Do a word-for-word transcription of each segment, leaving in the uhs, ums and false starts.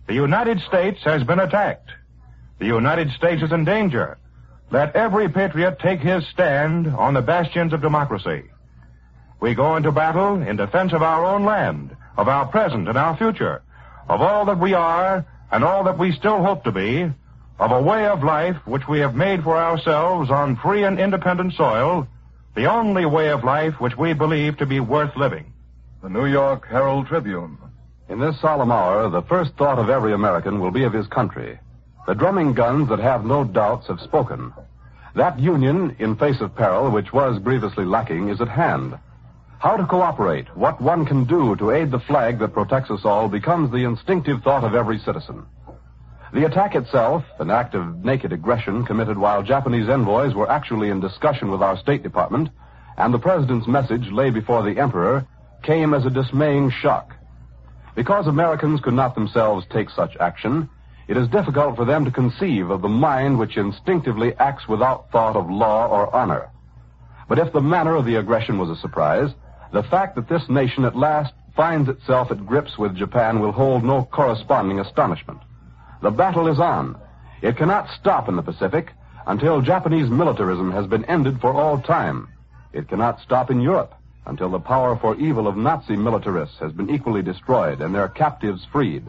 The United States has been attacked. The United States is in danger. Let every patriot take his stand on the bastions of democracy. We go into battle in defense of our own land, of our present and our future, of all that we are and all that we still hope to be, of a way of life which we have made for ourselves on free and independent soil, the only way of life which we believe to be worth living. The New York Herald Tribune. In this solemn hour, the first thought of every American will be of his country. The drumming guns that have no doubts have spoken. That union, in face of peril, which was grievously lacking, is at hand. How to cooperate, what one can do to aid the flag that protects us all, becomes the instinctive thought of every citizen. The attack itself, an act of naked aggression committed while Japanese envoys were actually in discussion with our State Department, and the President's message lay before the Emperor, came as a dismaying shock. Because Americans could not themselves take such action, it is difficult for them to conceive of the mind which instinctively acts without thought of law or honor. But if the manner of the aggression was a surprise, the fact that this nation at last finds itself at grips with Japan will hold no corresponding astonishment. The battle is on. It cannot stop in the Pacific until Japanese militarism has been ended for all time. It cannot stop in Europe until the power for evil of Nazi militarists has been equally destroyed and their captives freed.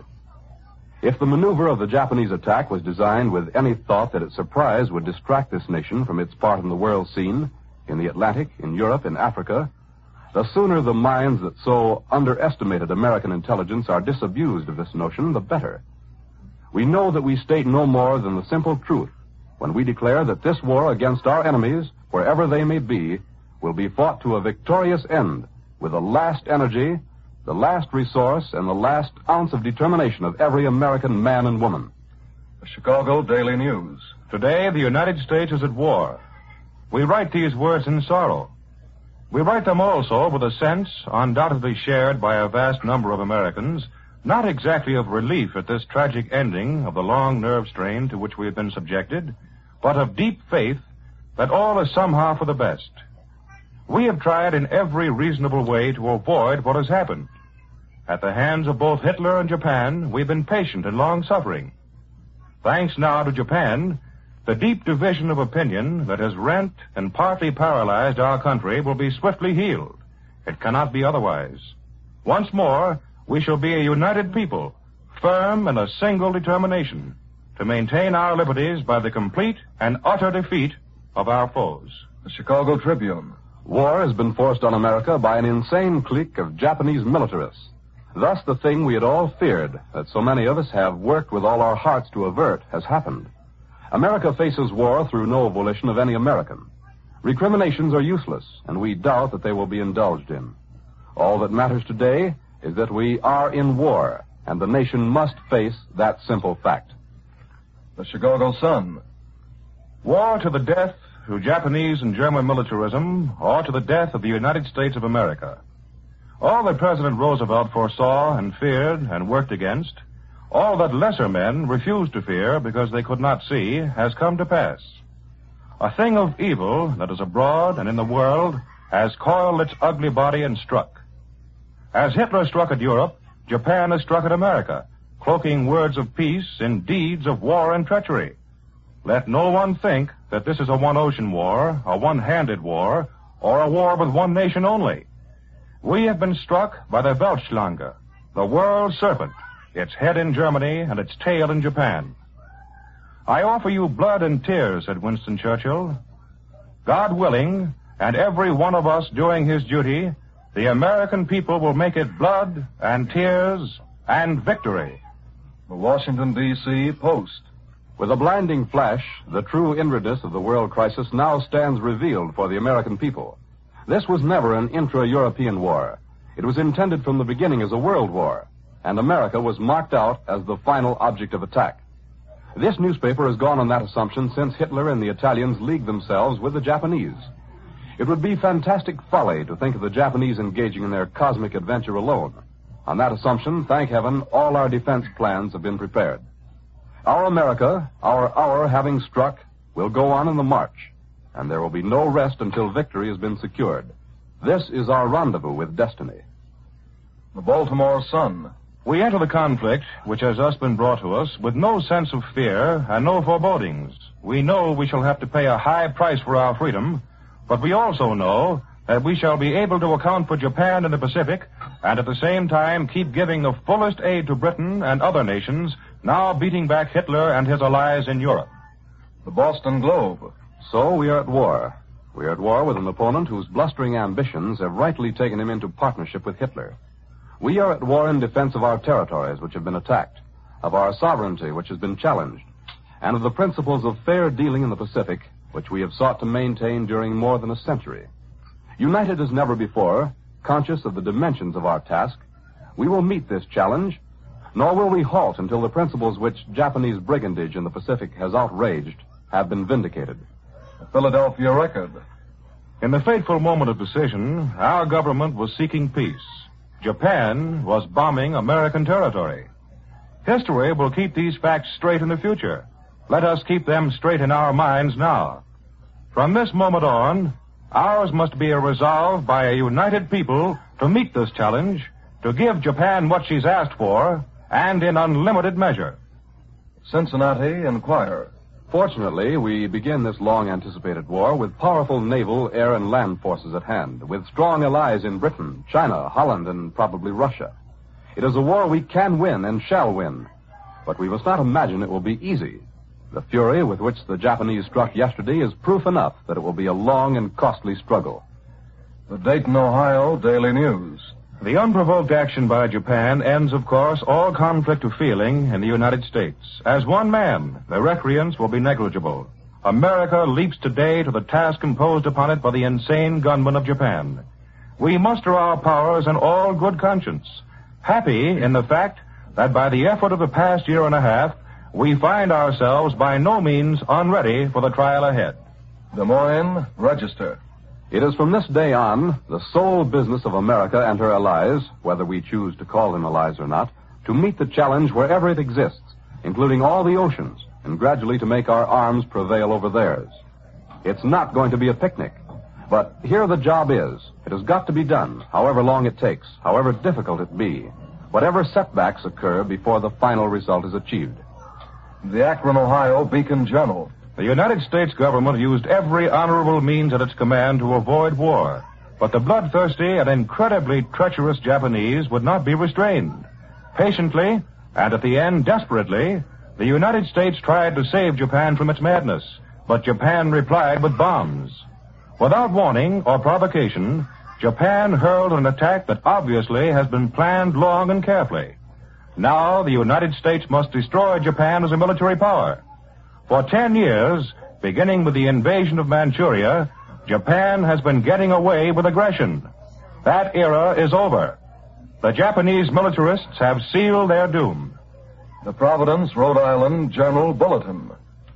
If the maneuver of the Japanese attack was designed with any thought that its surprise would distract this nation from its part in the world scene, in the Atlantic, in Europe, in Africa, the sooner the minds that so underestimated American intelligence are disabused of this notion, the better. We know that we state no more than the simple truth when we declare that this war against our enemies, wherever they may be, will be fought to a victorious end with the last energy, the last resource, and the last ounce of determination of every American man and woman. The Chicago Daily News. Today, the United States is at war. We write these words in sorrow. We write them also with a sense, undoubtedly shared by a vast number of Americans, not exactly of relief at this tragic ending of the long nerve strain to which we have been subjected, but of deep faith that all is somehow for the best. We have tried in every reasonable way to avoid what has happened. At the hands of both Hitler and Japan, we've been patient and long-suffering. Thanks now to Japan, the deep division of opinion that has rent and partly paralyzed our country will be swiftly healed. It cannot be otherwise. Once more, we shall be a united people, firm in a single determination to maintain our liberties by the complete and utter defeat of our foes. The Chicago Tribune. War has been forced on America by an insane clique of Japanese militarists. Thus, the thing we had all feared, that so many of us have worked with all our hearts to avert, has happened. America faces war through no volition of any American. Recriminations are useless, and we doubt that they will be indulged in. All that matters today is that we are in war, and the nation must face that simple fact. The Chicago Sun. War to the death through Japanese and German militarism, or to the death of the United States of America. All that President Roosevelt foresaw and feared and worked against, all that lesser men refused to fear because they could not see, has come to pass. A thing of evil that is abroad and in the world has coiled its ugly body and struck. As Hitler struck at Europe, Japan has struck at America, cloaking words of peace in deeds of war and treachery. Let no one think that this is a one-ocean war, a one-handed war, or a war with one nation only. We have been struck by the Weltschlange, the world serpent, its head in Germany and its tail in Japan. I offer you blood and tears, said Winston Churchill. God willing, and every one of us doing his duty, the American people will make it blood and tears and victory. The Washington, D C Post. With a blinding flash, the true inwardness of the world crisis now stands revealed for the American people. This was never an intra-European war. It was intended from the beginning as a world war, and America was marked out as the final object of attack. This newspaper has gone on that assumption since Hitler and the Italians leagued themselves with the Japanese. It would be fantastic folly to think of the Japanese engaging in their cosmic adventure alone. On that assumption, thank heaven, all our defense plans have been prepared. Our America, our hour having struck, will go on in the march, and there will be no rest until victory has been secured. This is our rendezvous with destiny. The Baltimore Sun. We enter the conflict, which has thus been brought to us, with no sense of fear and no forebodings. We know we shall have to pay a high price for our freedom, but we also know that we shall be able to account for Japan in the Pacific and at the same time keep giving the fullest aid to Britain and other nations now beating back Hitler and his allies in Europe. The Boston Globe. So we are at war. We are at war with an opponent whose blustering ambitions have rightly taken him into partnership with Hitler. We are at war in defense of our territories which have been attacked, of our sovereignty which has been challenged, and of the principles of fair dealing in the Pacific which we have sought to maintain during more than a century. United as never before, conscious of the dimensions of our task, we will meet this challenge, nor will we halt until the principles which Japanese brigandage in the Pacific has outraged have been vindicated. The Philadelphia Record. In the fateful moment of decision, our government was seeking peace. Japan was bombing American territory. History will keep these facts straight in the future. Let us keep them straight in our minds now. From this moment on, ours must be a resolve by a united people to meet this challenge, to give Japan what she's asked for, and in unlimited measure. Cincinnati Enquirer. Fortunately, we begin this long-anticipated war with powerful naval, air, and land forces at hand, with strong allies in Britain, China, Holland, and probably Russia. It is a war we can win and shall win, but we must not imagine it will be easy. The fury with which the Japanese struck yesterday is proof enough that it will be a long and costly struggle. The Dayton, Ohio Daily News. The unprovoked action by Japan ends, of course, all conflict of feeling in the United States. As one man, the recreants will be negligible. America leaps today to the task imposed upon it by the insane gunmen of Japan. We muster our powers in all good conscience, happy in the fact that by the effort of the past year and a half, we find ourselves by no means unready for the trial ahead. Des Moines Register. It is from this day on the sole business of America and her allies, whether we choose to call them allies or not, to meet the challenge wherever it exists, including all the oceans, and gradually to make our arms prevail over theirs. It's not going to be a picnic, but here the job is. It has got to be done, however long it takes, however difficult it be, whatever setbacks occur before the final result is achieved. The Akron, Ohio Beacon Journal. The United States government used every honorable means at its command to avoid war, but the bloodthirsty and incredibly treacherous Japanese would not be restrained. Patiently, and at the end desperately, the United States tried to save Japan from its madness, but Japan replied with bombs. Without warning or provocation, Japan hurled an attack that obviously has been planned long and carefully. Now the United States must destroy Japan as a military power. For ten years, beginning with the invasion of Manchuria, Japan has been getting away with aggression. That era is over. The Japanese militarists have sealed their doom. The Providence, Rhode Island Journal Bulletin.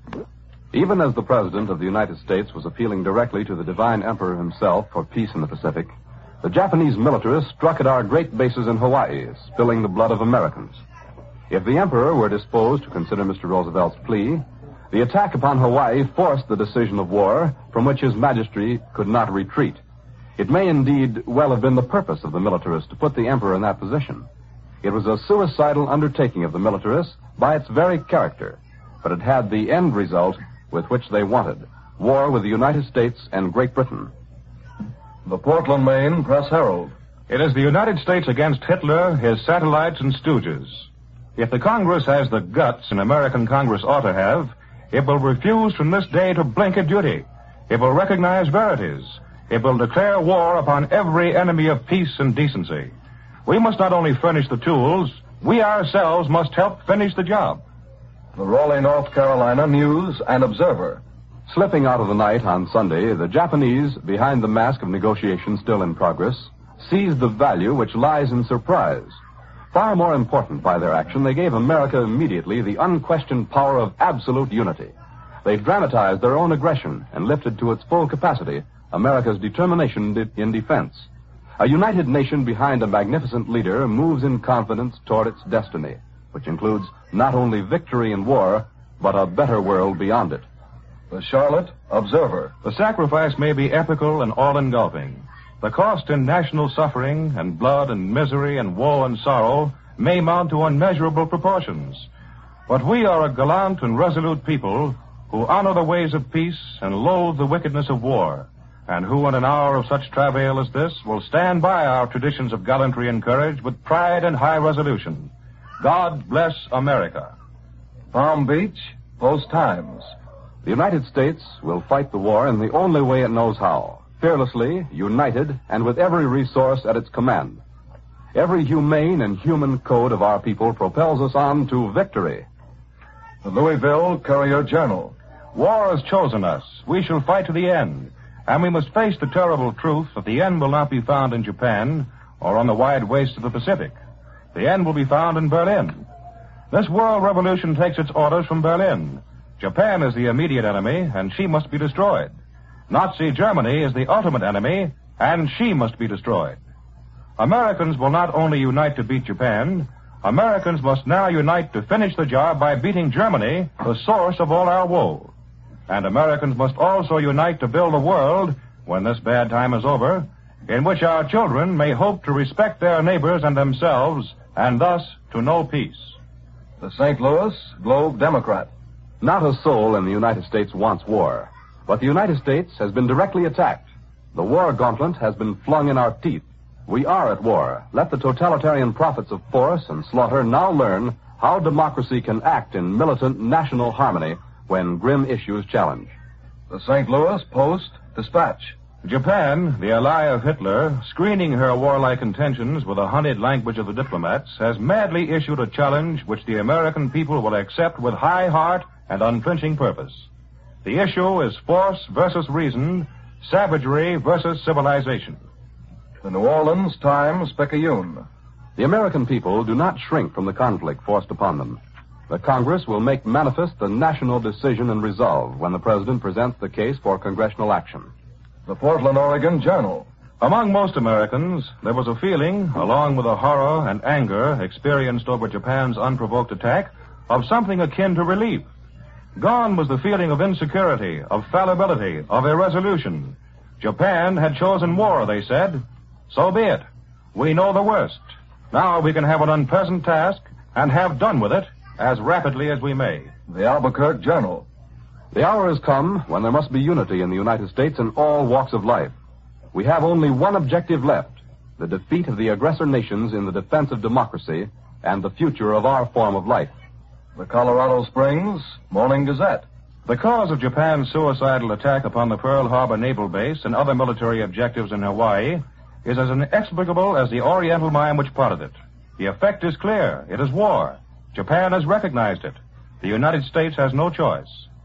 Even as the President of the United States was appealing directly to the divine emperor himself for peace in the Pacific, the Japanese militarists struck at our great bases in Hawaii, spilling the blood of Americans. If the emperor were disposed to consider Mister Roosevelt's plea, the attack upon Hawaii forced the decision of war from which His Majesty could not retreat. It may indeed well have been the purpose of the militarists to put the emperor in that position. It was a suicidal undertaking of the militarists by its very character, but it had the end result with which they wanted, war with the United States and Great Britain. The Portland, Maine Press Herald. It is the United States against Hitler, his satellites, and stooges. If the Congress has the guts an American Congress ought to have, it will refuse from this day to blink at duty. It will recognize verities. It will declare war upon every enemy of peace and decency. We must not only furnish the tools, we ourselves must help finish the job. The Raleigh, North Carolina News and Observer. Slipping out of the night on Sunday, the Japanese, behind the mask of negotiation still in progress, seized the value which lies in surprise. Far more important by their action, they gave America immediately the unquestioned power of absolute unity. They dramatized their own aggression and lifted to its full capacity America's determination in defense. A united nation behind a magnificent leader moves in confidence toward its destiny, which includes not only victory in war, but a better world beyond it. The Charlotte Observer. The sacrifice may be epical and all-engulfing. The cost in national suffering and blood and misery and woe and sorrow may mount to unmeasurable proportions. But we are a gallant and resolute people who honor the ways of peace and loathe the wickedness of war, and who in an hour of such travail as this will stand by our traditions of gallantry and courage with pride and high resolution. God bless America. Palm Beach, Post-Times. The United States will fight the war in the only way it knows how, fearlessly, united, and with every resource at its command. Every humane and human code of our people propels us on to victory. The Louisville Courier-Journal. War has chosen us. We shall fight to the end. And we must face the terrible truth that the end will not be found in Japan or on the wide wastes of the Pacific. The end will be found in Berlin. This world revolution takes its orders from Berlin. Japan is the immediate enemy, and she must be destroyed. Nazi Germany is the ultimate enemy, and she must be destroyed. Americans will not only unite to beat Japan, Americans must now unite to finish the job by beating Germany, the source of all our woe. And Americans must also unite to build a world, when this bad time is over, in which our children may hope to respect their neighbors and themselves, and thus to know peace. The Saint Louis Globe-Democrat. Not a soul in the United States wants war, but the United States has been directly attacked. The war gauntlet has been flung in our teeth. We are at war. Let the totalitarian prophets of force and slaughter now learn how democracy can act in militant national harmony when grim issues challenge. The Saint Louis Post-Dispatch. Japan, the ally of Hitler, screening her warlike intentions with the honeyed language of the diplomats, has madly issued a challenge which the American people will accept with high heart and unflinching purpose. The issue is force versus reason, savagery versus civilization. The New Orleans Times-Picayune. The American people do not shrink from the conflict forced upon them. The Congress will make manifest the national decision and resolve when the President presents the case for congressional action. The Portland, Oregon Journal. Among most Americans, there was a feeling, along with the horror and anger experienced over Japan's unprovoked attack, of something akin to relief. Gone was the feeling of insecurity, of fallibility, of irresolution. Japan had chosen war, they said. So be it. We know the worst. Now we can have an unpleasant task and have done with it as rapidly as we may. The Albuquerque Journal. The hour has come when there must be unity in the United States in all walks of life. We have only one objective left, the defeat of the aggressor nations in the defense of democracy and the future of our form of life. The Colorado Springs Morning Gazette. The cause of Japan's suicidal attack upon the Pearl Harbor Naval Base and other military objectives in Hawaii is as inexplicable as the Oriental mind which plotted it. The effect is clear. It is war. Japan has recognized it. The United States has no choice.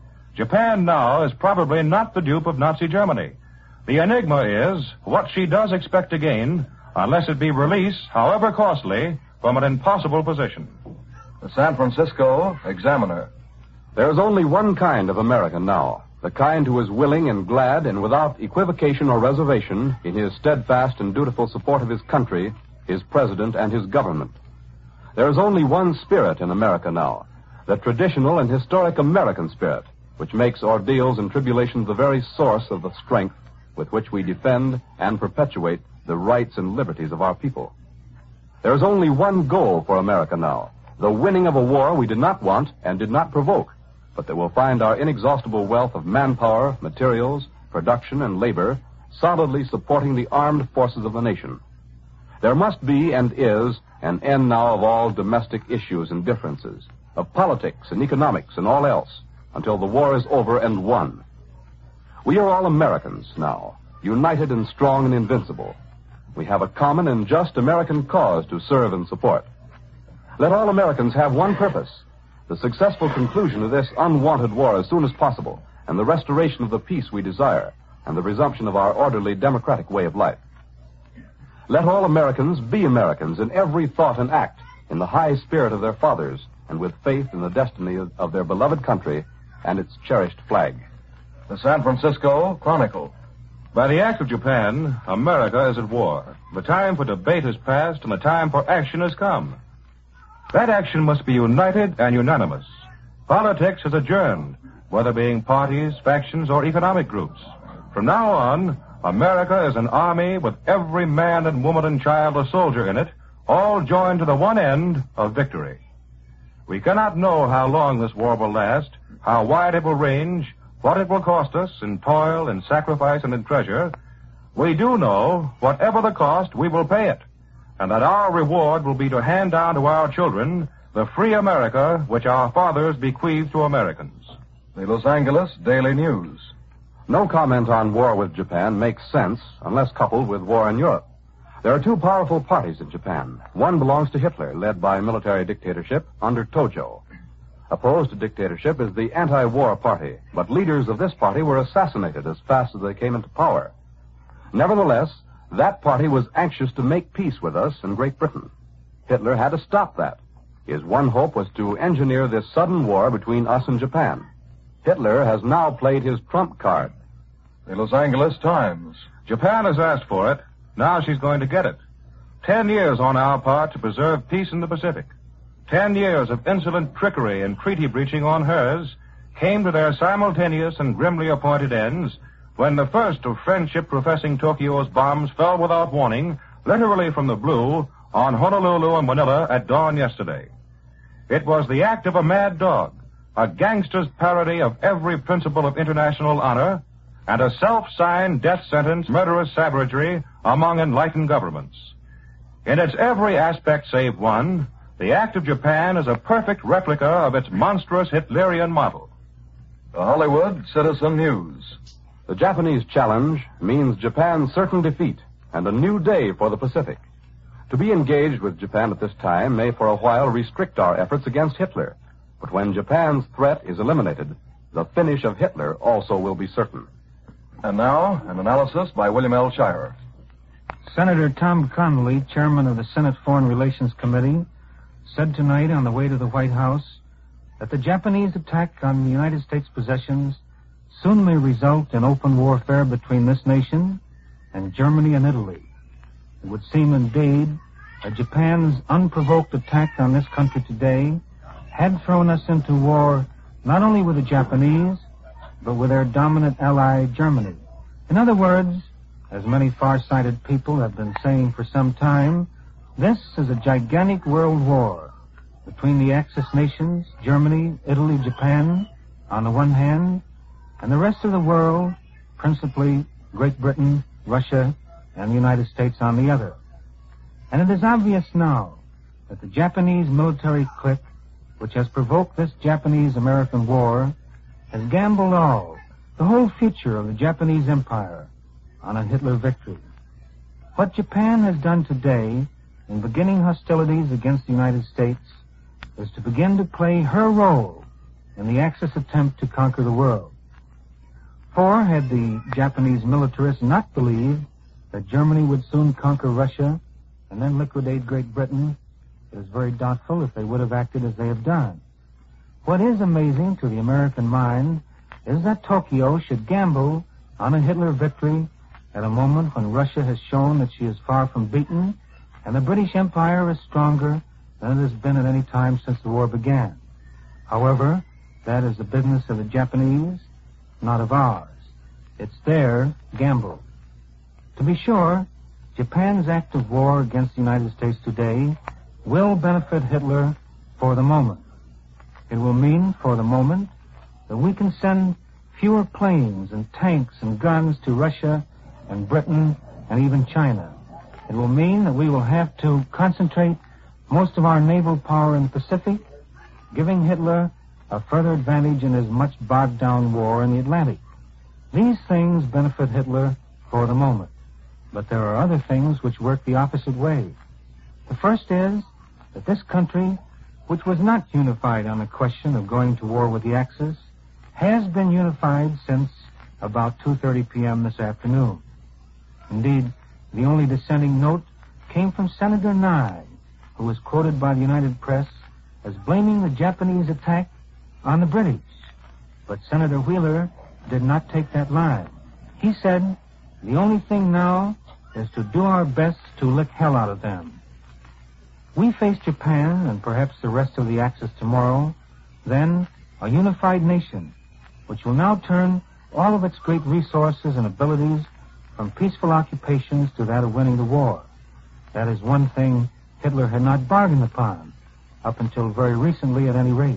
Japan now is probably not the dupe of Nazi Germany. The enigma is what she does expect to gain unless it be release, however costly, from an impossible position. The San Francisco Examiner. There is only one kind of American now, the kind who is willing and glad and without equivocation or reservation in his steadfast and dutiful support of his country, his president, and his government. There is only one spirit in America now, the traditional and historic American spirit, which makes ordeals and tribulations the very source of the strength with which we defend and perpetuate the rights and liberties of our people. There is only one goal for America now, the winning of a war we did not want and did not provoke, but that will find our inexhaustible wealth of manpower, materials, production, and labor solidly supporting the armed forces of the nation. There must be and is an end now of all domestic issues and differences, of politics and economics and all else, until the war is over and won. We are all Americans now, united and strong and invincible. We have a common and just American cause to serve and support. Let all Americans have one purpose, the successful conclusion of this unwanted war as soon as possible, and the restoration of the peace we desire, and the resumption of our orderly democratic way of life. Let all Americans be Americans in every thought and act, in the high spirit of their fathers, and with faith in the destiny of, of their beloved country and its cherished flag. The San Francisco Chronicle. By the act of Japan, America is at war. The time for debate has passed, and the time for action has come. That action must be united and unanimous. Politics is adjourned, whether being parties, factions, or economic groups. From now on, America is an army with every man and woman and child a soldier in it, all joined to the one end of victory. We cannot know how long this war will last, how wide it will range, what it will cost us in toil, in sacrifice, and in treasure. We do know, whatever the cost, we will pay it, and that our reward will be to hand down to our children the free America which our fathers bequeathed to Americans. The Los Angeles Daily News. No comment on war with Japan makes sense unless coupled with war in Europe. There are two powerful parties in Japan. One belongs to Hitler, led by military dictatorship under Tojo. Opposed to dictatorship is the anti-war party, but leaders of this party were assassinated as fast as they came into power. Nevertheless, that party was anxious to make peace with us in Great Britain. Hitler had to stop that. His one hope was to engineer this sudden war between us and Japan. Hitler has now played his trump card. The Los Angeles Times. Japan has asked for it. Now she's going to get it. Ten years on our part to preserve peace in the Pacific. Ten years of insolent trickery and treaty breaching on hers came to their simultaneous and grimly appointed ends when the first of friendship-professing Tokyo's bombs fell without warning, literally from the blue, on Honolulu and Manila at dawn yesterday. It was the act of a mad dog, a gangster's parody of every principle of international honor, and a self-signed death sentence, murderous savagery among enlightened governments. In its every aspect save one, the act of Japan is a perfect replica of its monstrous Hitlerian model. The Hollywood Citizen News. The Japanese challenge means Japan's certain defeat and a new day for the Pacific. To be engaged with Japan at this time may for a while restrict our efforts against Hitler. But when Japan's threat is eliminated, the finish of Hitler also will be certain. And now, an analysis by William L. Shirer. Senator Tom Connolly, chairman of the Senate Foreign Relations Committee, said tonight on the way to the White House that the Japanese attack on the United States possessions soon may result in open warfare between this nation and Germany and Italy. It would seem indeed that Japan's unprovoked attack on this country today had thrown us into war not only with the Japanese, but with their dominant ally, Germany. In other words, as many far-sighted people have been saying for some time, this is a gigantic world war between the Axis nations, Germany, Italy, Japan, on the one hand, and the rest of the world, principally Great Britain, Russia, and the United States on the other. And it is obvious now that the Japanese military clique, which has provoked this Japanese-American war, has gambled all, the whole future of the Japanese Empire, on a Hitler victory. What Japan has done today in beginning hostilities against the United States is to begin to play her role in the Axis attempt to conquer the world. For had the Japanese militarists not believed that Germany would soon conquer Russia and then liquidate Great Britain, it is very doubtful if they would have acted as they have done. What is amazing to the American mind is that Tokyo should gamble on a Hitler victory at a moment when Russia has shown that she is far from beaten and the British Empire is stronger than it has been at any time since the war began. However, that is the business of the Japanese, not of ours. It's their gamble. To be sure, Japan's act of war against the United States today will benefit Hitler for the moment. It will mean, for the moment, that we can send fewer planes and tanks and guns to Russia and Britain and even China. It will mean that we will have to concentrate most of our naval power in the Pacific, giving Hitler a further advantage in his much bogged-down war in the Atlantic. These things benefit Hitler for the moment, but there are other things which work the opposite way. The first is that this country, which was not unified on the question of going to war with the Axis, has been unified since about two thirty p.m. this afternoon. Indeed, the only dissenting note came from Senator Nye, who was quoted by the United Press as blaming the Japanese attack on the British. But Senator Wheeler did not take that line. He said, the only thing now is to do our best to lick hell out of them. We face Japan and perhaps the rest of the Axis tomorrow, then a unified nation, which will now turn all of its great resources and abilities from peaceful occupations to that of winning the war. That is one thing Hitler had not bargained upon, up until very recently at any rate.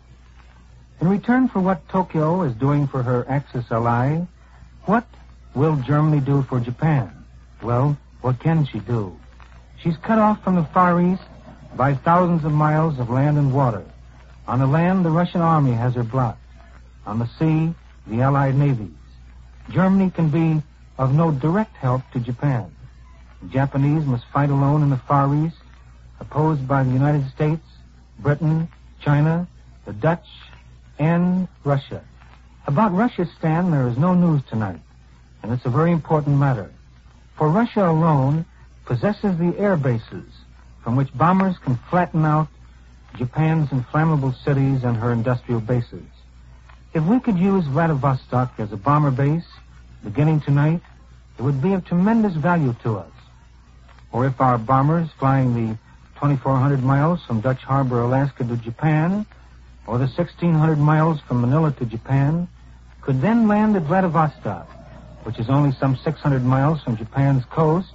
In return for what Tokyo is doing for her Axis ally, what will Germany do for Japan? Well, what can she do? She's cut off from the Far East by thousands of miles of land and water. On the land, the Russian army has her blocked. On the sea, the Allied navies. Germany can be of no direct help to Japan. The Japanese must fight alone in the Far East, opposed by the United States, Britain, China, the Dutch, and Russia. About Russia's stand, there is no news tonight, and it's a very important matter. For Russia alone possesses the air bases from which bombers can flatten out Japan's inflammable cities and her industrial bases. If we could use Vladivostok as a bomber base, beginning tonight, it would be of tremendous value to us. Or if our bombers flying the twenty-four hundred miles from Dutch Harbor, Alaska to Japan, or the sixteen hundred miles from Manila to Japan, could then land at Vladivostok, which is only some six hundred miles from Japan's coast,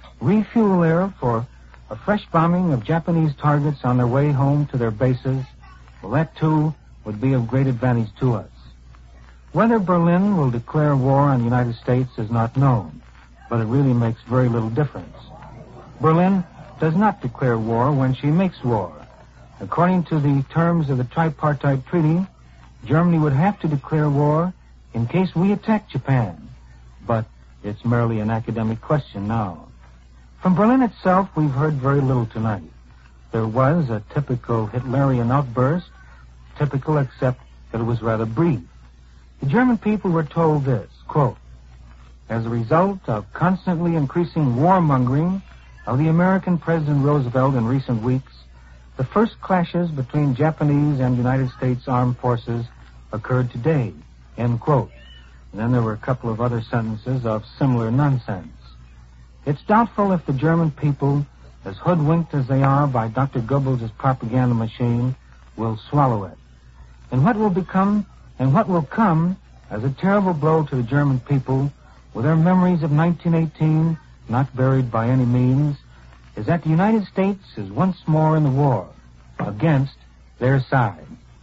refuel there for a fresh bombing of Japanese targets on their way home to their bases, well, that too would be of great advantage to us. Whether Berlin will declare war on the United States is not known, but it really makes very little difference. Berlin does not declare war when she makes war. According to the terms of the tripartite treaty, Germany would have to declare war in case we attack Japan. But it's merely an academic question now. From Berlin itself, we've heard very little tonight. There was a typical Hitlerian outburst, typical except that it was rather brief. The German people were told this, quote, as a result of constantly increasing warmongering of the American President Roosevelt in recent weeks, the first clashes between Japanese and United States armed forces occurred today, end quote. And then there were a couple of other sentences of similar nonsense. It's doubtful if the German people, as hoodwinked as they are by Doctor Goebbels' propaganda machine, will swallow it. And what will become, and what will come as a terrible blow to the German people, with their memories of nineteen eighteen not buried by any means, is that the United States is once more in the war against their side.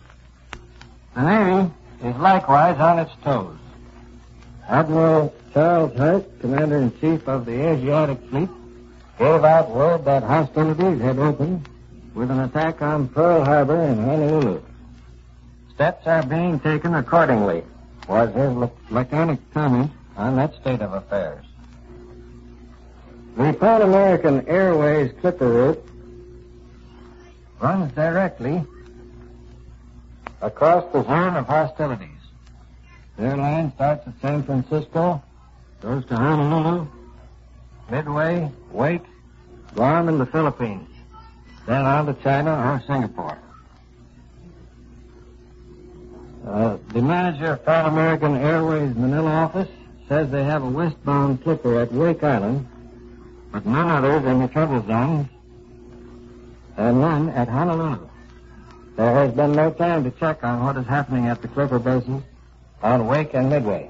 The Navy is likewise on its toes. Admiral Charles Hurt, Commander-in-Chief of the Asiatic Fleet, gave out word that hostilities had opened with an attack on Pearl Harbor in Honolulu. Steps are being taken accordingly, was his laconic comment on that state of affairs. The Pan American Airways Clipper route runs directly across the zone of hostilities. Their line starts at San Francisco, goes to Honolulu, Midway, Wake, Guam, and the Philippines, then on to China or Singapore. Uh, the manager of Pan American Airways Manila office says they have a westbound clipper at Wake Island, but none others in the trouble zones, and none at Honolulu. There has been no time to check on what is happening at the clipper bases on Wake and Midway.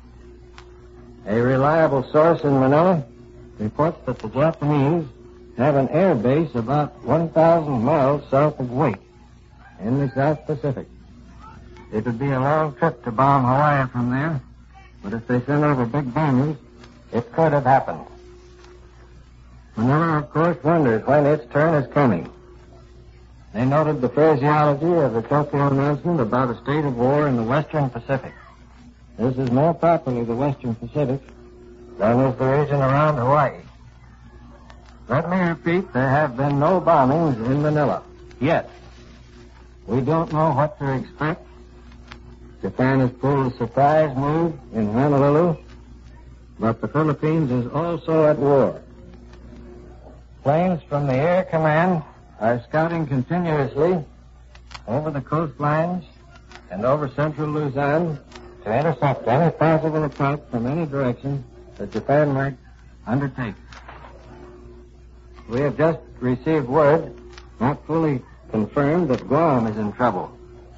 A reliable source in Manila reports that the Japanese have an air base about one thousand miles south of Wake in the South Pacific. It would be a long trip to bomb Hawaii from there, but if they send over big bombers, it could have happened. Manila, of course, wonders when its turn is coming. They noted the phraseology of the Tokyo announcement about a state of war in the Western Pacific. This is more properly the Western Pacific than is the region around Hawaii. Let me repeat, there have been no bombings in Manila yet. We don't know what to expect. Japan has pulled a surprise move in Honolulu, but the Philippines is also at war. Planes from the Air Command are scouting continuously over the coastlines and over central Luzon to intercept any possible attack from any direction that Japan might undertake. We have just received word, not fully confirmed, that Guam is in trouble.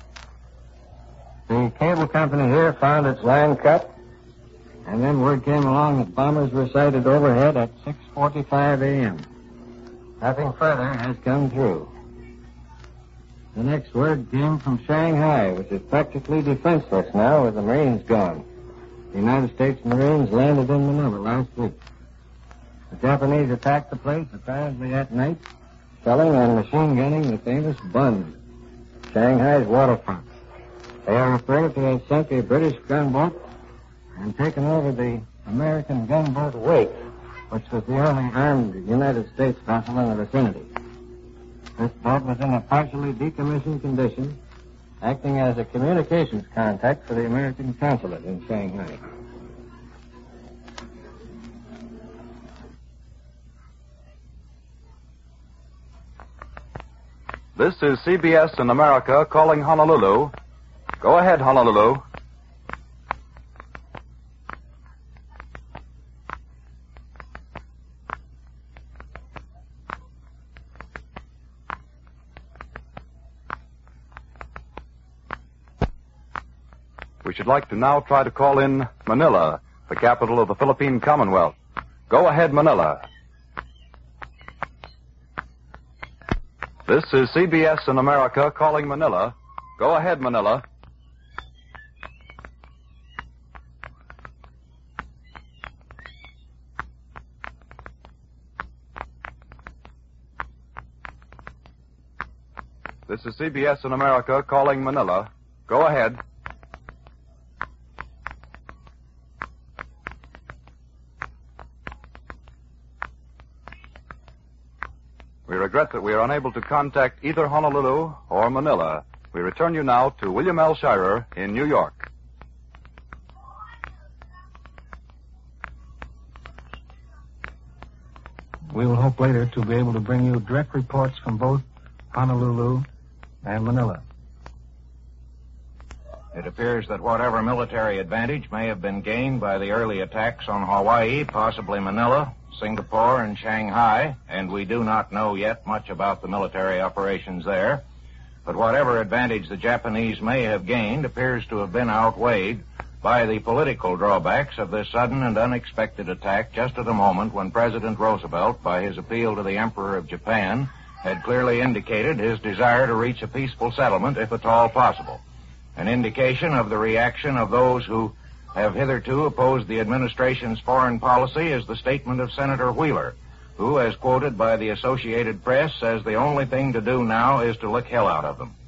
The cable company here found its line cut, and then word came along that bombers were sighted overhead at six forty-five a.m. Nothing further has come through. The next word came from Shanghai, which is practically defenseless now with the Marines gone. The United States Marines landed in Manila last week. The Japanese attacked the place apparently at night, shelling and machine gunning the famous Bund, Shanghai's waterfront. They are reported to have sunk a British gunboat and taken over the American gunboat Wake, which was the only armed United States vessel in the vicinity. This boat was in a partially decommissioned condition, acting as a communications contact for the American consulate in Shanghai. This is C B S in America calling Honolulu. Go ahead, Honolulu. We should like to now try to call in Manila, the capital of the Philippine Commonwealth. Go ahead, Manila. This is C B S in America calling Manila. Go ahead, Manila. This is C B S in America calling Manila. Go ahead. We regret that we are unable to contact either Honolulu or Manila. We return you now to William L. Shirer in New York. We will hope later to be able to bring you direct reports from both Honolulu and Manila. It appears that whatever military advantage may have been gained by the early attacks on Hawaii, possibly Manila, Singapore, and Shanghai, and we do not know yet much about the military operations there, but whatever advantage the Japanese may have gained appears to have been outweighed by the political drawbacks of this sudden and unexpected attack just at a moment when President Roosevelt, by his appeal to the Emperor of Japan, had clearly indicated his desire to reach a peaceful settlement if at all possible. An indication of the reaction of those who have hitherto opposed the administration's foreign policy is the statement of Senator Wheeler, who, as quoted by the Associated Press, says the only thing to do now is to lick hell out of them.